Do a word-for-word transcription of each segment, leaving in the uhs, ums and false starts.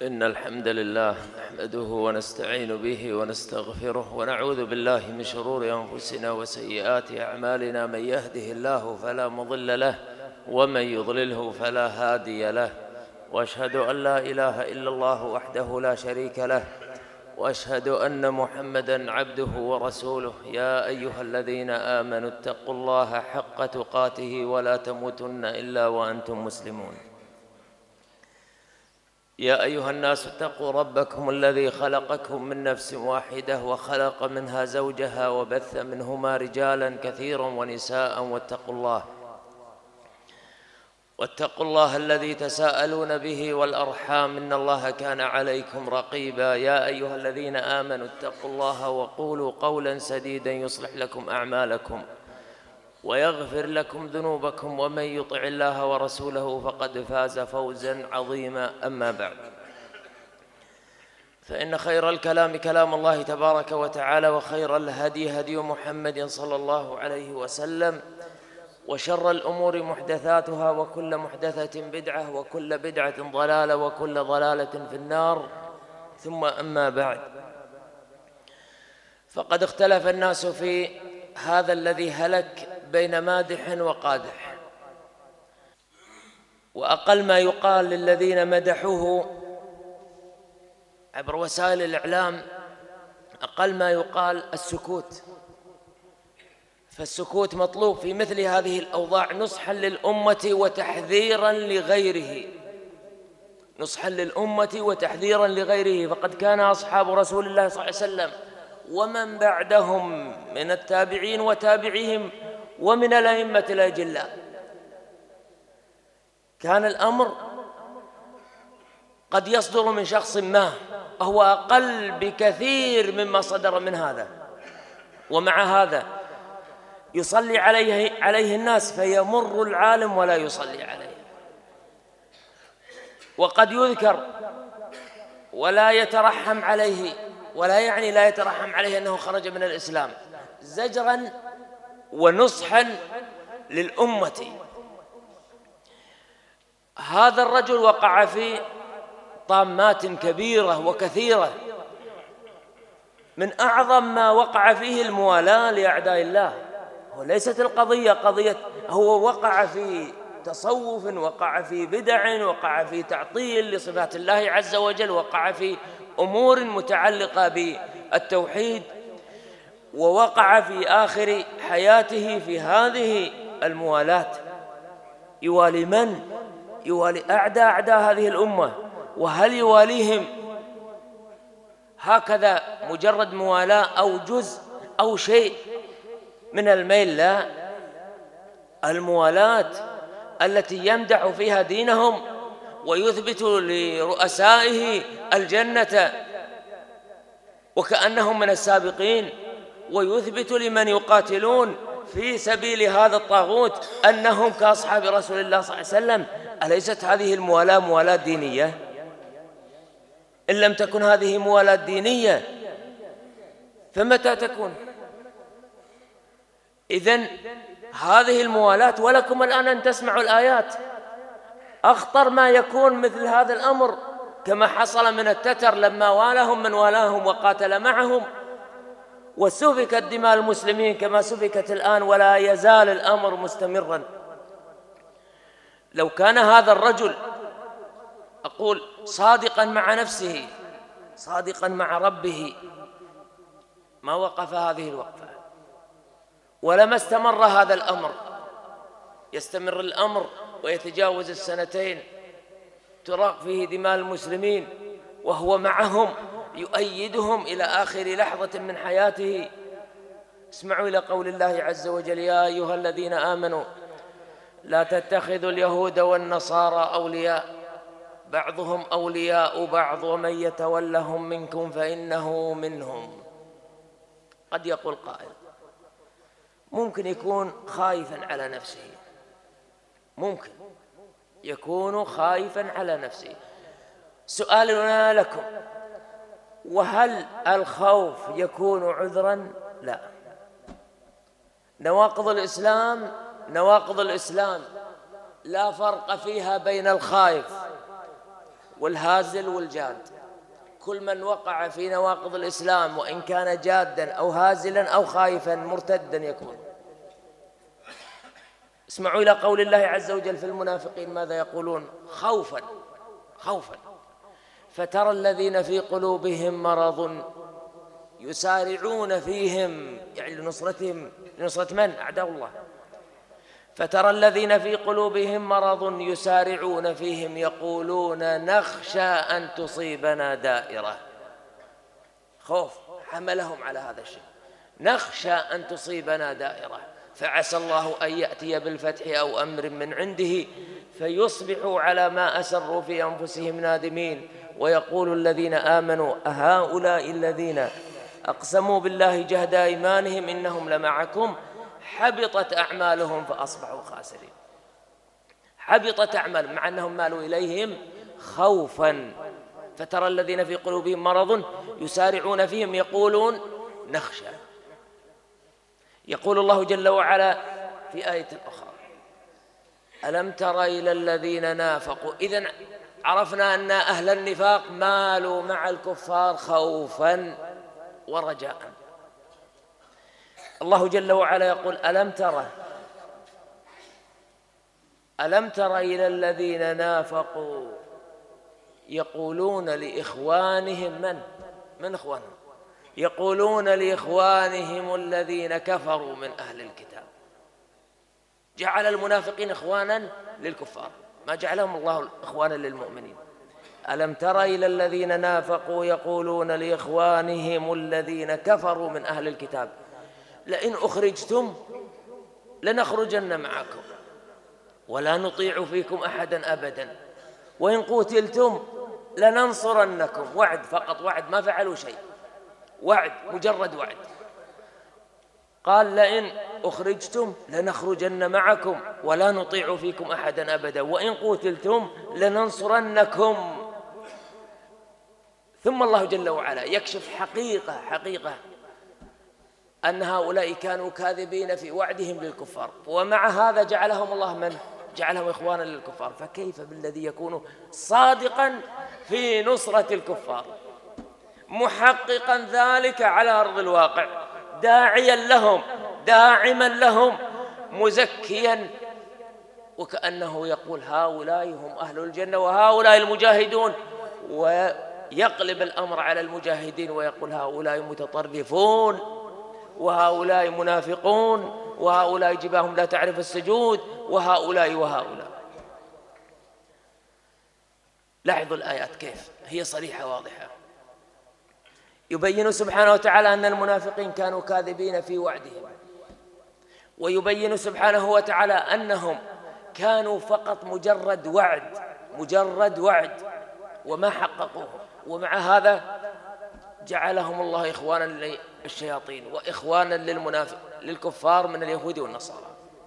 إن الحمد لله نحمده ونستعين به ونستغفره ونعوذ بالله من شرور أنفسنا وسيئات أعمالنا. من يهده الله فلا مضل له ومن يضلله فلا هادي له، وأشهد أن لا إله إلا الله وحده لا شريك له، وأشهد أن محمدًا عبده ورسوله. يا أيها الذين آمنوا اتقوا الله حق تقاته ولا تموتن إلا وأنتم مسلمون. يا أيها الناس اتقوا ربكم الذي خلقكم من نفس واحدة وخلق منها زوجها وبث منهما رجالا كثيرا ونساء، واتقوا الله واتقوا الله الذي تساءلون به والأرحام إن الله كان عليكم رقيبا. يا أيها الذين آمنوا اتقوا الله وقولوا قولا سديدا يصلح لكم أعمالكم ويغفر لكم ذنوبكم، ومن يطع الله ورسوله فقد فاز فوزا عظيما. أما بعد، فإن خير الكلام كلام الله تبارك وتعالى، وخير الهدي هدي محمد صلى الله عليه وسلم، وشر الأمور محدثاتها، وكل محدثة بدعة، وكل بدعة ضلالة، وكل ضلالة في النار. ثم أما بعد، فقد اختلف الناس في هذا الذي هلك بين مادح وقادح، وأقل ما يقال للذين مدحوه عبر وسائل الإعلام أقل ما يقال السكوت. فالسكوت مطلوب في مثل هذه الأوضاع نصحا للأمة وتحذيرا لغيره، نصحا للأمة وتحذيرا لغيره. فقد كان أصحاب رسول الله صلى الله عليه وسلم ومن بعدهم من التابعين وتابعيهم ومن الأئمة الأجلاء كان الأمر قد يصدر من شخص ما وهو أقل بكثير مما صدر من هذا، ومع هذا يصلي عليه عليه الناس فيمر العالم ولا يصلي عليه، وقد يذكر ولا يترحم عليه، ولا يعني لا يترحم عليه أنه خرج من الإسلام، زجرا ونصحا للأمة. هذا الرجل وقع في طامات كبيرة وكثيرة، من أعظم ما وقع فيه الموالاة لأعداء الله. وليست القضية قضية هو وقع في تصوف، وقع في بدع، وقع في تعطيل لصفات الله عز وجل، وقع في أمور متعلقة بالتوحيد، ووقع في آخر حياته في هذه الموالاة. يوالي من؟ يوالي أعداء أعداء هذه الأمة. وهل يواليهم هكذا مجرد موالاة أو جزء أو شيء من الميل؟ لا، الموالاة التي يمدح فيها دينهم ويثبت لرؤسائه الجنة وكأنهم من السابقين، ويثبت لمن يقاتلون في سبيل هذا الطاغوت أنهم كأصحاب رسول الله صلى الله عليه وسلم. أليست هذه الموالاة موالاة دينية؟ إن لم تكن هذه موالاة دينية فمتى تكون؟ إذن هذه الموالاة، ولكم الآن أن تسمعوا الآيات. أخطر ما يكون مثل هذا الأمر كما حصل من التتر لما والاهم من والاهم وقاتل معهم، وسفكت دماء المسلمين كما سفكت الآن، ولا يزال الأمر مستمرا. لو كان هذا الرجل أقول صادقا مع نفسه صادقا مع ربه ما وقف هذه الوقفة، ولما استمر هذا الأمر. يستمر الأمر ويتجاوز السنتين، تراق فيه دماء المسلمين وهو معهم يؤيدهم إلى آخر لحظة من حياته. اسمعوا إلى قول الله عز وجل: يا أيها الذين آمنوا لا تتخذوا اليهود والنصارى أولياء بعضهم أولياء بعض ومن يتولهم منكم فإنه منهم. قد يقول قائل ممكن يكون خايفا على نفسه، ممكن يكون خايفا على نفسه. سؤالنا لكم: وهل الخوف يكون عذرا؟ لا. نواقض الإسلام نواقض الإسلام لا فرق فيها بين الخائف والهازل والجاد. كل من وقع في نواقض الإسلام وإن كان جادا أو هازلا أو خائفا مرتدا يكون. اسمعوا إلى قول الله عز وجل في المنافقين ماذا يقولون؟ خوفا خوفا فترى الذين في قلوبهم مرض يسارعون فيهم، يعني لنصرتهم، لنصرة من؟ أعداء الله. فترى الذين في قلوبهم مرض يسارعون فيهم يقولون نخشى أن تصيبنا دائرة. خوف حملهم على هذا الشيء، نخشى أن تصيبنا دائرة فعسى الله أن يأتي بالفتح أو أمر من عنده فيصبحوا على ما أسروا في أنفسهم نادمين. ويقول الذين آمنوا أهؤلاء الذين أقسموا بالله جهد أيمانهم إنهم لمعكم حبطت أعمالهم فأصبحوا خاسرين. حبطت أعمالهم مع أنهم مالوا إليهم خوفا. فترى الذين في قلوبهم مرض يسارعون فيهم يقولون نخشى. يقول الله جل وعلا في آية أخرى ألم تر إلى الذين نافقوا. إذن عرفنا أن أهل النفاق مالوا مع الكفار خوفا ورجاء. الله جل وعلا يقول ألم تر ألم تر إلى الذين نافقوا يقولون لإخوانهم من من إخوانهم يقولون لإخوانهم الذين كفروا من أهل الكتاب. جعل المنافقين إخوانا للكفار، ما جعلهم الله إخوانا للمؤمنين. ألم تر إلى الذين نافقوا يقولون لإخوانهم الذين كفروا من أهل الكتاب لئن أخرجتم لنخرجن معكم ولا نطيع فيكم أحدا أبدا وإن قتلتم لننصرنكم. وعد فقط، وعد، ما فعلوا شيء، وعد، مجرد وعد. قال لئن أخرجتم لنخرجن معكم ولا نطيع فيكم أحدا أبدا وإن قتلتم لننصرنكم. ثم الله جل وعلا يكشف حقيقة حقيقة أن هؤلاء كانوا كاذبين في وعدهم للكفار، ومع هذا جعلهم الله من؟ جعلهم إخوانا للكفار. فكيف بالذي يكون صادقا في نصرة الكفار، محققا ذلك على أرض الواقع، داعيا لهم، داعما لهم، مزكيا، وكأنه يقول هؤلاء هم أهل الجنة وهؤلاء المجاهدون، ويقلب الأمر على المجاهدين ويقول هؤلاء متطرفون وهؤلاء منافقون وهؤلاء جباههم لا تعرف السجود وهؤلاء وهؤلاء. لاحظوا الآيات كيف هي صريحة واضحة. يبين سبحانه وتعالى أن المنافقين كانوا كاذبين في وعدهم، ويبين سبحانه وتعالى أنهم كانوا فقط مجرد وعد، مجرد وعد وما حققوه، ومع هذا جعلهم الله إخوانا للشياطين وإخوانا للمنافق للكفار من اليهود والنصارى.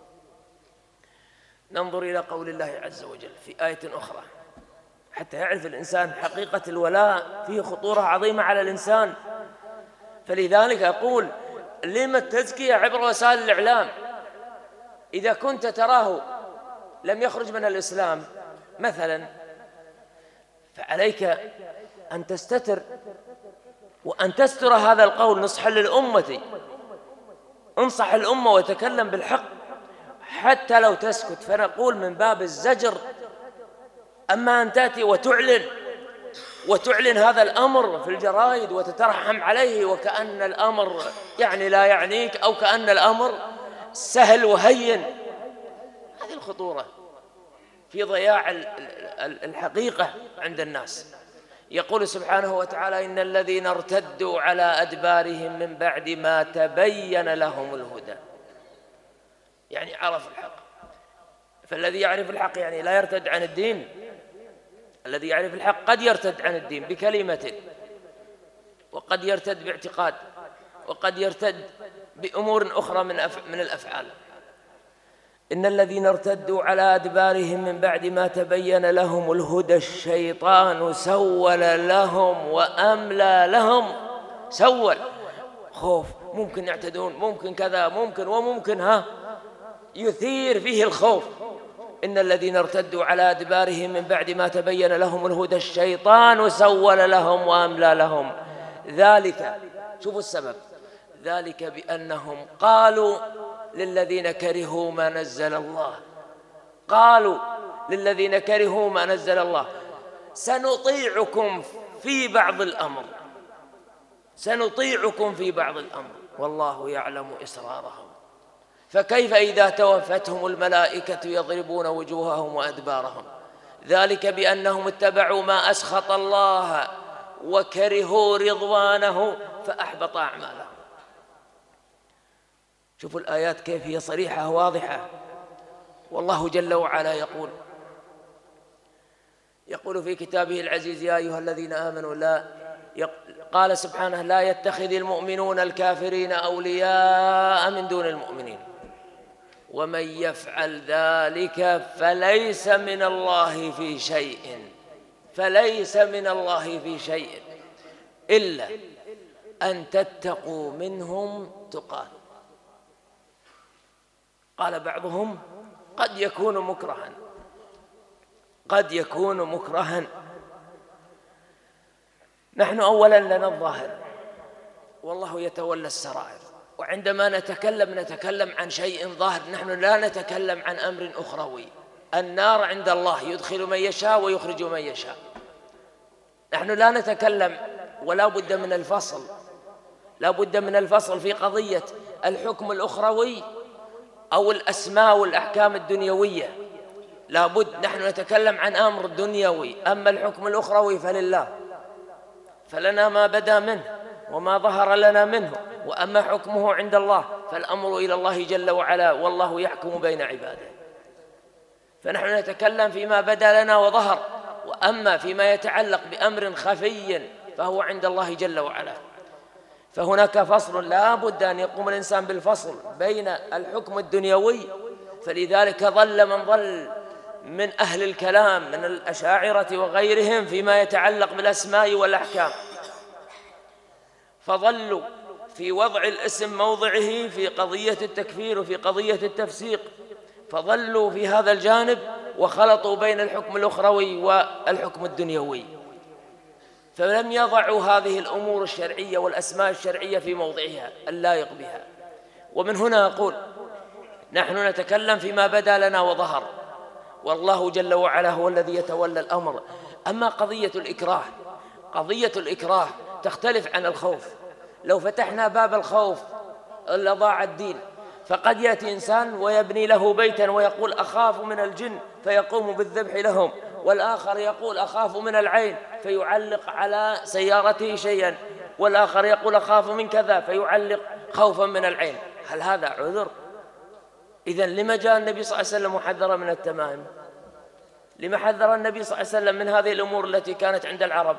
ننظر إلى قول الله عز وجل في آية أخرى حتى يعرف الإنسان حقيقة الولاء، فيه خطورة عظيمة على الإنسان. فلذلك أقول لما التزكية عبر وسائل الإعلام؟ إذا كنت تراه لم يخرج من الإسلام مثلا فعليك أن تستتر وأن تستر هذا القول نصحا للأمة. انصح الأمة وتكلم بالحق حتى لو تسكت، فنقول من باب الزجر. أما أن تأتي وتعلن وتعلن هذا الأمر في الجرائد وتترحم عليه وكأن الأمر يعني لا يعنيك أو كأن الأمر سهل وهين، هذه الخطورة في ضياع الحقيقة عند الناس. يقول سبحانه وتعالى إن الذين ارتدوا على أدبارهم من بعد ما تبين لهم الهدى، يعني عرف الحق. فالذي يعرف الحق يعني لا يرتد عن الدين. الذي يعرف الحق قد يرتد عن الدين بكلمة، وقد يرتد باعتقاد، وقد يرتد بأمور أخرى من من الأفعال. إن الذين ارتدوا على أدبارهم من بعد ما تبين لهم الهدى الشيطان سول لهم وأملى لهم. سول، خوف، ممكن يعتدون، ممكن كذا، ممكن وممكن، ها يثير فيه الخوف. إن الذين ارتدوا على أدبارهم من بعد ما تبين لهم الهدى الشيطان سول لهم وأملى لهم ذلك. شوفوا السبب، ذلك بأنهم قالوا للذين كرهوا ما نزل الله، قالوا للذين كرهوا ما نزل الله سنطيعكم في بعض الأمر، سنطيعكم في بعض الأمر والله يعلم إسرارهم. فكيف إذا توفتهم الملائكة يضربون وجوههم وأدبارهم؟ ذلك بأنهم اتبعوا ما أسخط الله وكرهوا رضوانه فأحبط أعمالهم. شوفوا الآيات كيف هي صريحة واضحة. والله جل وعلا يقول يقول في كتابه العزيز: يا أيها الذين آمنوا لا يق... قال سبحانه: لا يتخذ المؤمنون الكافرين أولياء من دون المؤمنين ومن يفعل ذلك فليس من الله في شيء فليس من الله في شيء إلا أن تتقوا منهم تقاه. قال بعضهم: قد يكون مكرها، قد يكون مكرها. نحن أولا لنا الظاهر والله يتولى السرائر، وعندما نتكلم نتكلم عن شيء ظاهر، نحن لا نتكلم عن أمر أخروي. النار عند الله يدخل من يشاء ويخرج من يشاء. نحن لا نتكلم، ولا بد من الفصل، لا بد من الفصل في قضية الحكم الأخروي أو الأسماء والأحكام الدنيوية. لا بد، نحن نتكلم عن أمر دنيوي، أما الحكم الأخروي فلله، فلنا ما بدا منه وما ظهر لنا منه، وأما حكمه عند الله فالأمر إلى الله جل وعلا، والله يحكم بين عباده. فنحن نتكلم فيما بدا لنا وظهر، وأما فيما يتعلق بأمر خفي فهو عند الله جل وعلا. فهناك فصل لا بد أن يقوم الإنسان بالفصل بين الحكم الدنيوي. فلذلك ظل من ظل من أهل الكلام من الأشاعرة وغيرهم فيما يتعلق بالأسماء والأحكام، فظلوا في وضع الاسم موضعه في قضية التكفير وفي قضية التفسيق، فظلوا في هذا الجانب وخلطوا بين الحكم الأخروي والحكم الدنيوي، فلم يضعوا هذه الأمور الشرعية والأسماء الشرعية في موضعها اللائق بها. ومن هنا أقول نحن نتكلم فيما بدا لنا وظهر، والله جل وعلا هو الذي يتولى الأمر. أما قضية الإكراه، قضية الإكراه تختلف عن الخوف. لو فتحنا باب الخوف لضاع الدين. فقد يأتي إنسان ويبني له بيتا ويقول: أخاف من الجن، فيقوم بالذبح لهم، والآخر يقول: أخاف من العين، فيعلق على سيارته شيئا، والآخر يقول: أخاف من كذا، فيعلق خوفا من العين. هل هذا عذر؟ إذن لما جاء النبي صلى الله عليه وسلم محذرا من التمائم؟ لما حذر النبي صلى الله عليه وسلم من هذه الأمور التي كانت عند العرب؟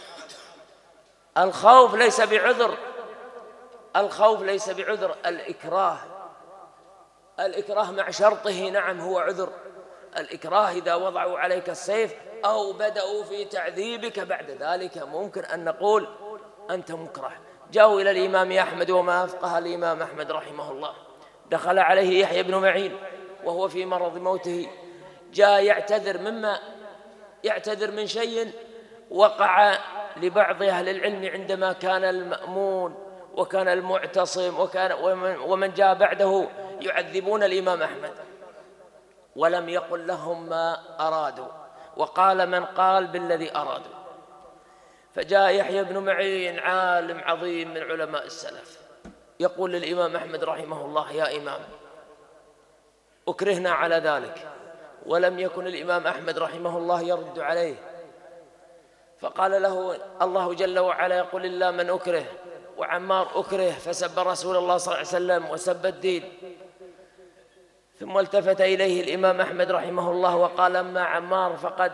الخوف ليس بعذر، الخوف ليس بعذر. الإكراه، الإكراه مع شرطه نعم هو عذر. الإكراه إذا وضعوا عليك السيف أو بدأوا في تعذيبك بعد ذلك ممكن أن نقول أنت مكره. جاءوا إلى الإمام أحمد، وما أفقه الإمام أحمد رحمه الله، دخل عليه يحيى بن معين وهو في مرض موته، جاء يعتذر مما يعتذر من شيء وقع لبعض أهل العلم عندما كان المأمون وكان المعتصم وكان ومن جاء بعده يعذبون الإمام أحمد، ولم يقل لهم ما أرادوا، وقال من قال بالذي أرادوا. فجاء يحيى بن معين عالم عظيم من علماء السلف يقول للإمام أحمد رحمه الله: يا إمام، أكرهنا على ذلك. ولم يكن الإمام أحمد رحمه الله يرد عليه، فقال له الله جل وعلا يقول: إلا من أكره. وعمار أكره فسب رسول الله صلى الله عليه وسلم وسب الدين. ثم التفت إليه الإمام أحمد رحمه الله وقال: أما عمار فقد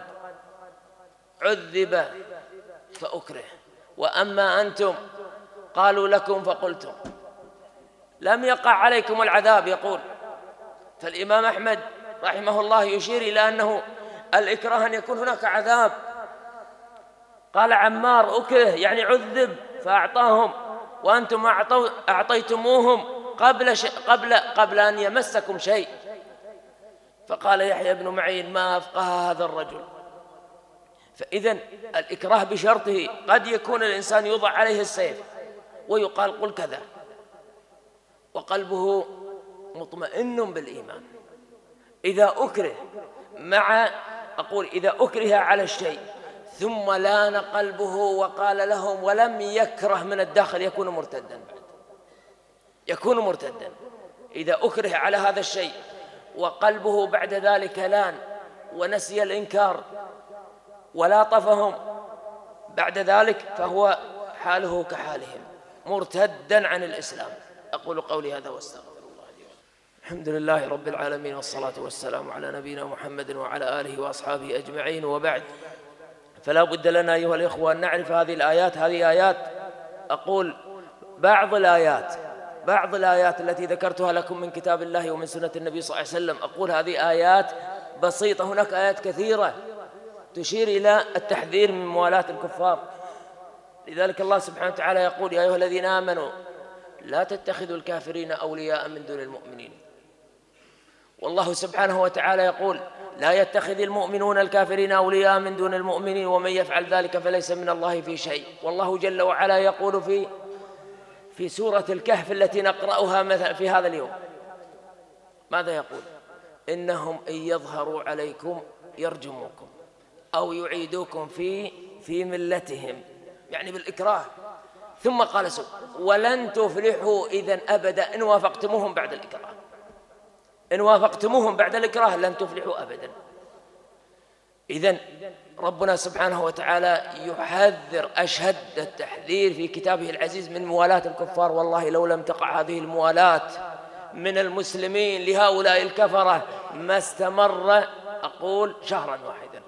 عذب فأكره، وأما أنتم قالوا لكم فقلتم، لم يقع عليكم العذاب. يقول فالإمام أحمد رحمه الله يشير إلى أنه الإكراه أن يكون هناك عذاب. قال عمار أكره يعني عذب فأعطاهم، وأنتم أعطيتموهم قبل, قبل, قبل أن يمسكم شيء. فقال يحيى بن معين ما أفقه هذا الرجل. فإذا الإكراه بشرطه، قد يكون الإنسان يوضع عليه السيف ويقال قل كذا وقلبه مطمئن بالإيمان. إذا أكره مع أقول إذا أكره على الشيء ثم لان قلبه وقال لهم ولم يكره من الداخل يكون مرتدا، يكون مرتدا. إذا أكره على هذا الشيء وقلبه بعد ذلك لان ونسي الإنكار ولاطفهم بعد ذلك فهو حاله كحالهم مرتدا عن الإسلام. أقول قولي هذا واستغفر الله لي. الحمد لله رب العالمين، والصلاة والسلام على نبينا محمد وعلى آله وأصحابه أجمعين، وبعد. فلا بد لنا أيها الإخوة أن نعرف هذه الآيات. هذه آيات أقول بعض الآيات بعض الآيات التي ذكرتها لكم من كتاب الله ومن سنة النبي صلى الله عليه وسلم، أقول هذه آيات بسيطة. هناك آيات كثيرة تشير إلى التحذير من موالاة الكفار. لذلك الله سبحانه وتعالى يقول يا أيها الذين آمنوا لا تتخذوا الكافرين أولياء من دون المؤمنين. والله سبحانه وتعالى يقول لا يتخذ المؤمنون الكافرين أولياء من دون المؤمنين ومن يفعل ذلك فليس من الله في شيء. والله جل وعلا يقول في في سورة الكهف التي نقرأها مثلا في هذا اليوم، ماذا يقول؟ إنهم إن يظهروا عليكم يرجموكم أو يعيدوكم في في ملتهم، يعني بالإكراه. ثم قال سوء ولن تفلحوا إذن أبدا إن وافقتموهم بعد الإكراه. إن وافقتموهم بعد الإكراه لن تفلحوا أبدا. إذن ربنا سبحانه وتعالى يحذر أشد التحذير في كتابه العزيز من موالاة الكفار. والله لو لم تقع هذه الموالاة من المسلمين لهؤلاء الكفرة ما استمر أقول شهرا واحدا.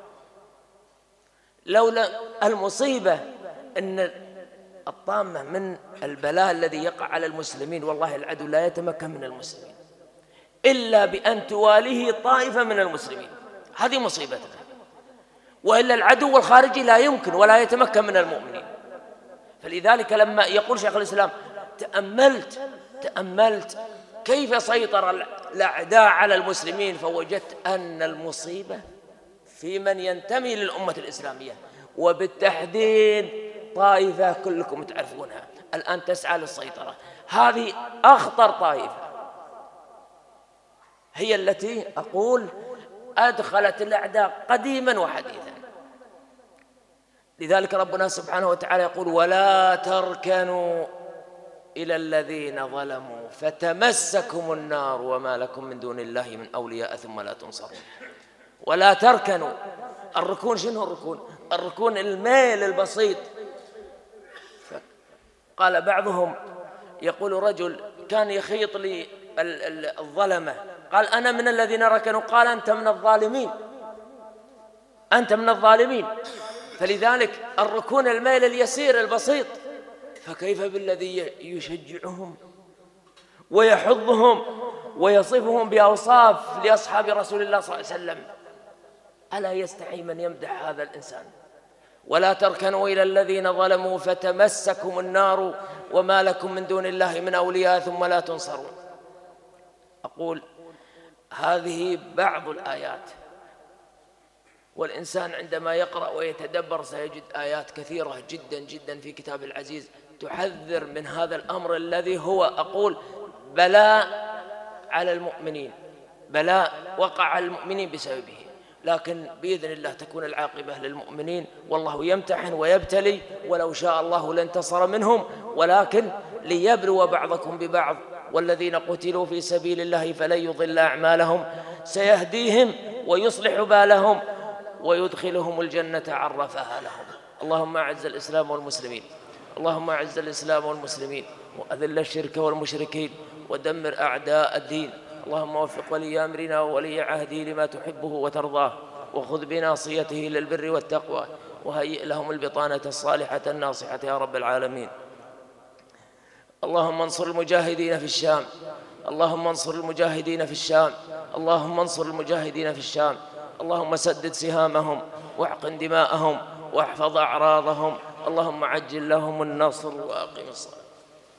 لولا المصيبة أن الطامة من البلاء الذي يقع على المسلمين، والله العدو لا يتمكن من المسلمين إلا بأن تواليه طائفة من المسلمين، هذه مصيبتنا. وإلا العدو الخارجي لا يمكن ولا يتمكن من المؤمنين. فلذلك لما يقول شيخ الإسلام تأملت تأملت كيف سيطر الأعداء على المسلمين، فوجدت أن المصيبة في من ينتمي للأمة الإسلامية، وبالتحديد طائفة كلكم تعرفونها الآن تسعى للسيطرة. هذه أخطر طائفة، هي التي أقول أدخلت الأعداء قديما وحديثا. لذلك ربنا سبحانه وتعالى يقول ولا تركنوا إلى الذين ظلموا فتمسكم النار وما لكم من دون الله من أولياء ثم لا تنصرون. ولا تركنوا، الركون شنو الركون؟ الركون الميل البسيط. قال بعضهم يقول رجل كان يخيط لي الظلمة، قال أنا من الذين ركنوا، قال أنت من الظالمين، أنت من الظالمين. فلذلك الركون الميل اليسير البسيط، فكيف بالذي يشجعهم ويحضهم ويصفهم بأوصاف لأصحاب رسول الله صلى الله عليه وسلم؟ ألا يستحي من يمدح هذا الإنسان؟ ولا تركنوا إلى الذين ظلموا فتمسكم النار وما لكم من دون الله من أولياء ثم لا تنصرون. أقول هذه بعض الآيات، والإنسان عندما يقرأ ويتدبر سيجد آيات كثيرة جدا جدا في كتاب العزيز تحذر من هذا الأمر الذي هو أقول بلاء على المؤمنين، بلاء وقع على المؤمنين بسببه، لكن بإذن الله تكون العاقبة للمؤمنين. والله يمتحن ويبتلي، ولو شاء الله لانتصر منهم، ولكن ليبلو بعضكم ببعض. والذين قتلوا في سبيل الله فلن يضل أعمالهم سيهديهم ويصلح بالهم ويدخلهم الجنة عرفها لهم. اللهم أعز الإسلام والمسلمين، اللهم أعز الإسلام والمسلمين وأذل الشرك والمشركين ودمر أعداء الدين. اللهم وفق ولي أمرنا وولي عهده لما تحبه وترضاه، وخذ بناصيته للبر والتقوى، وهيئ لهم البطانة الصالحة الناصحة يا رب العالمين. اللهم انصر المجاهدين في الشام، اللهم انصر المجاهدين في الشام، اللهم انصر المجاهدين في الشام. اللهم سدد سهامهم واحقن دماءهم واحفظ أعراضهم. اللهم عجل لهم النصر وأقم الصلاة.